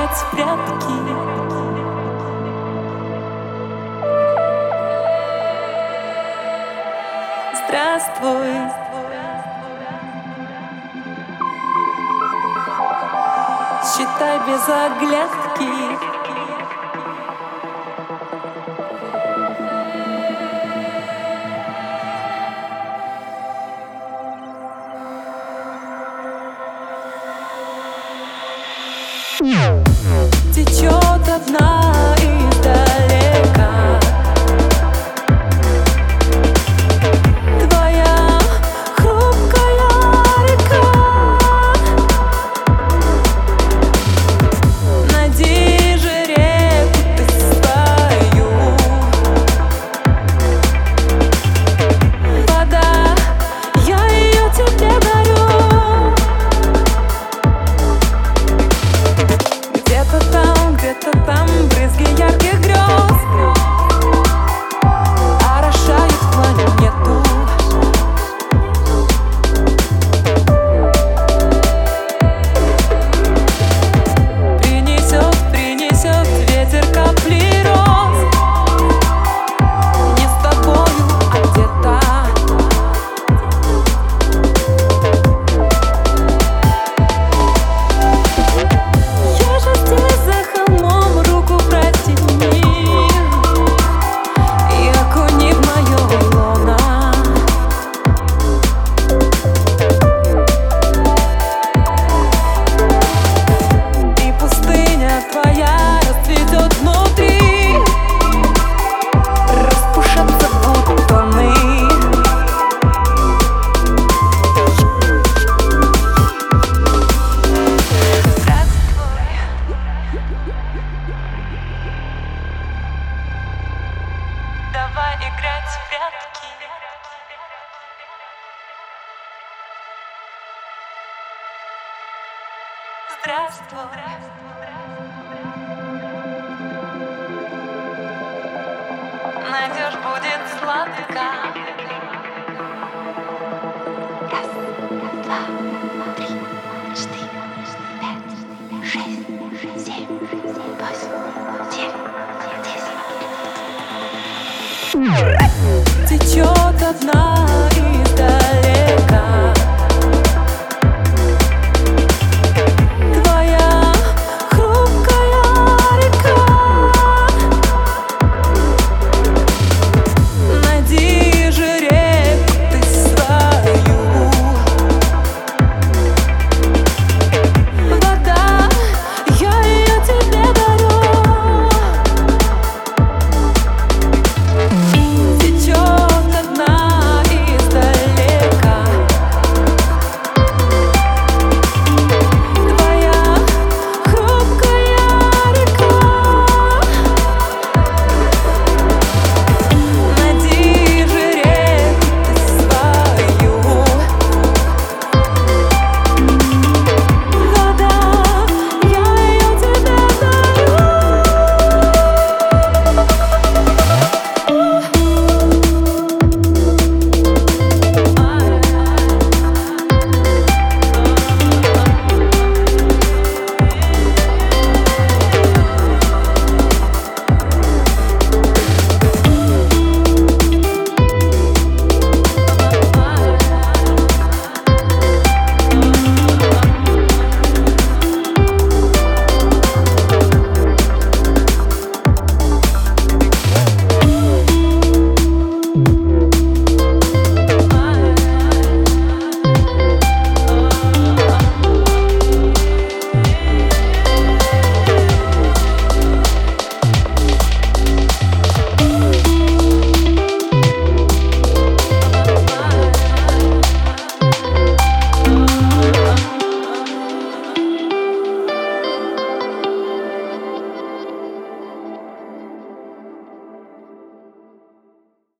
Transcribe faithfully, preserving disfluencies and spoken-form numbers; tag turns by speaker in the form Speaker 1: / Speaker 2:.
Speaker 1: играть в прятки. Здравствуй. Считай без оглядки. Течет одна издалека твоя хрупкая река. Найди же реку ты свою. Вода, я ее тебе дарю. Где-то там, где-то там брызги ярких грез орошают планету. Принесет, принесет ветер капли роз. Не с тобою, а где-то. Я же здесь за холмом, руку протяни и окуни в моё лоно. И пустыня твоя расцветет внутри, распушатся бутоны. Давай играть в прятки. Здравствуй. Найдешь, будет сладко.
Speaker 2: Раз, два, три, четыре, пять, шесть, семь, восемь, девять, десять.
Speaker 1: Течет одна